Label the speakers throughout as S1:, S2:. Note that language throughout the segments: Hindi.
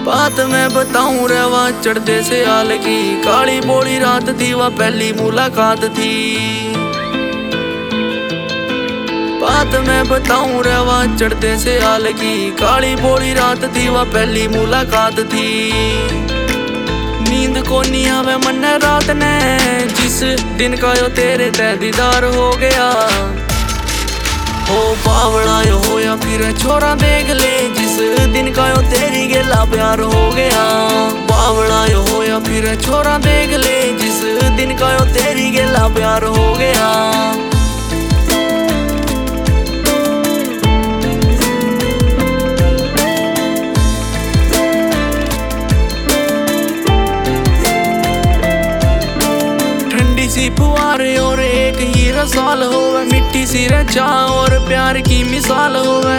S1: बात मैं बताऊं रेवा चढ़ते से आल की, काली बोली रात थी वह पहली मुलाकात थी। बात मैं बताऊं रेवा चढ़ते से आल की, काली बोली रात थी वह पहली मुलाकात थी। नींद को नहीं आवे मन रात ने, जिस दिन का यो तेरे ते दीदार हो गया। हो बावड़ा यो हो या फिर छोरा देख ले, जिस दिन का यो तेरी गेला प्यार हो गया। बावड़ा यो हो या फिर छोरा देख ले, जिस दिन का यो तेरी गेला प्यार हो गया। सी फुहारे और एक ही रसाल होवे, मिट्टी सी रचा और प्यार की मिसाल होवे।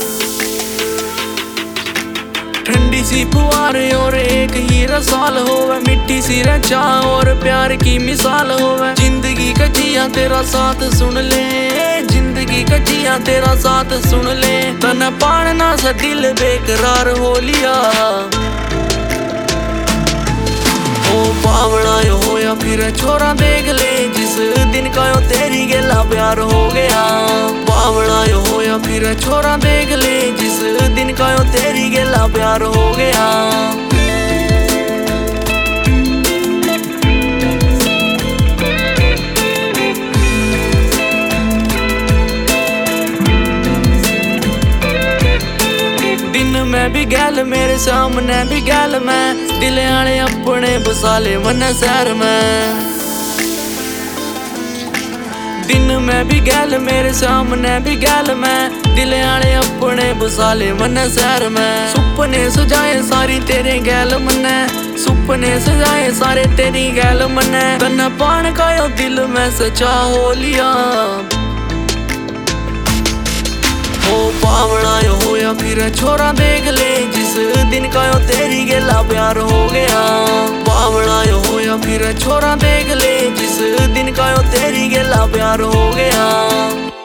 S1: ठंडी सी फुहारे और एक ही रसाल होवे, मिट्टी सी रचा और प्यार की मिसाल होवे। जिंदगी कचिया तेरा साथ सुन ले, जिंदगी कचिया तेरा साथ सुन ले। तन पाड़ना सा दिल बेकरार हो लिया। ओ बावड़ा यो हो या फिर छोरा देख ले, जिस दिन का यो तेरी गेला प्यार हो गया। बावड़ा यो हो या फिर छोरा देख ले, जिस दिन का यो तेरी गेला प्यार हो गया। मैं भी गैल मेरे सामने भी गैल मैं, दिल आने अपने बसाले मन शहर में। दिन में भी गैल मेरे सामने भी गैल मैं, दिल आने अपने बसाले मन शहर में। सुपने सजाए सारी तेरे गैल मने, सुपने सजाए सारे तेरी गैल मने। तन पान का यो दिल में सचा हो लिया। ओ बावड़ा यो हो या फिर छोरा देख ले, जिस दिन का यो तेरी गेला प्यार हो गया। बावड़ा यो हो या फिर छोरा देख ले, जिस दिन का यो तेरी गेला प्यार हो गया।